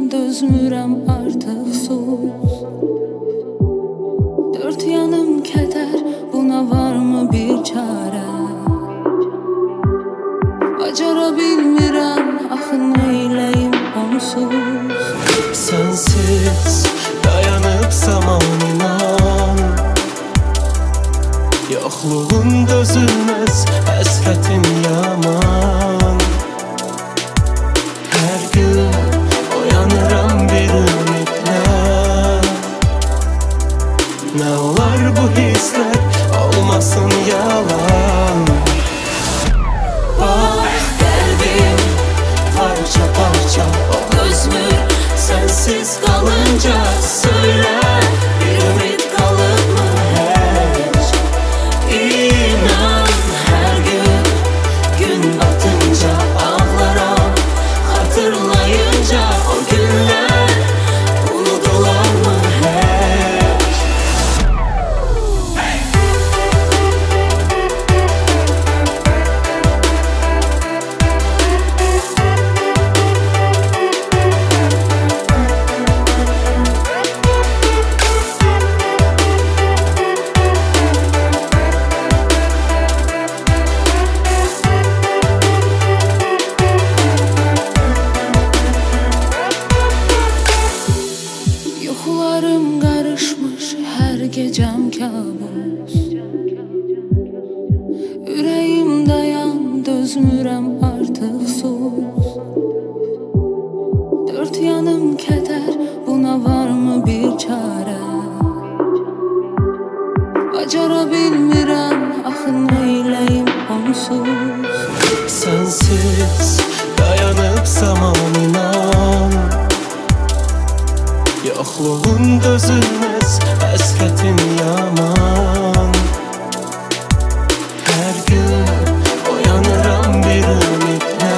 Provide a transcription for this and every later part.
dözmürəm artıq sus. Dört yanım kədər, buna varmı bir çarə? Bacara bilmirəm, axı neyləyim onsuz. Sensiz dayanıp zamanınan, yokluğun dözülmez, həsrətin yaman. Her gün oyanıram bir ümidlə, ne olar bu hisler olmasın yalan. Bak qəlbim parça parça, o dözmür sensiz qalınca. Söylə, bir ümid qalıbmı heç? İnan, hər gün gün batınca ağlaram, hatırlayınca o günlər unudularmı heç? Yuxularım qarışmış, hər gecəm kabus. Ürəyim dayan, dözmürəm artıq sus. Dört yanım kədər, buna varmı bir çarə? Bacara bilmirəm, axı neyləyim onsuz. Sensiz dayanıp zamanınan, yokluğun dözülmez, həsrətin yaman. Her gün oyanıram bir ümidlə,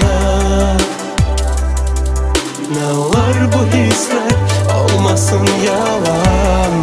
ne olar bu hisler olmasın yalan.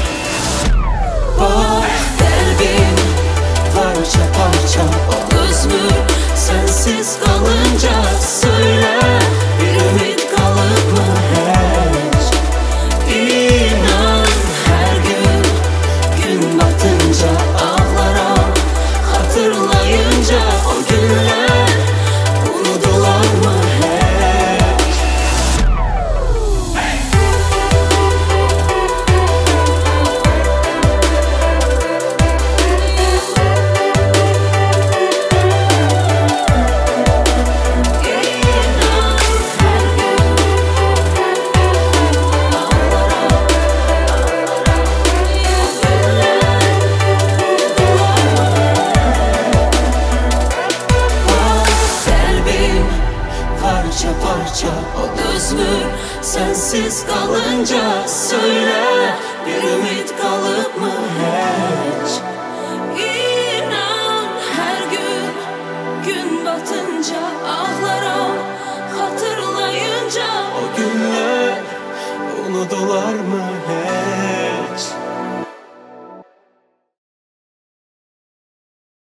Bak qəlbim parça parça, o dözmür sensiz qalınca. Söylə, bir ümid qalıbmı heç? İnan, hər gün gün batınca ağlaram, hatırlayınca o günlər unudularmı heç? Qəlbim parça parça, o dözmür sensiz qalınca. Söylə, bir ümid qalıbmı heç? İnan, hər gün gün batınca ağlaram, hatırlayınca O günler unudular mı hep?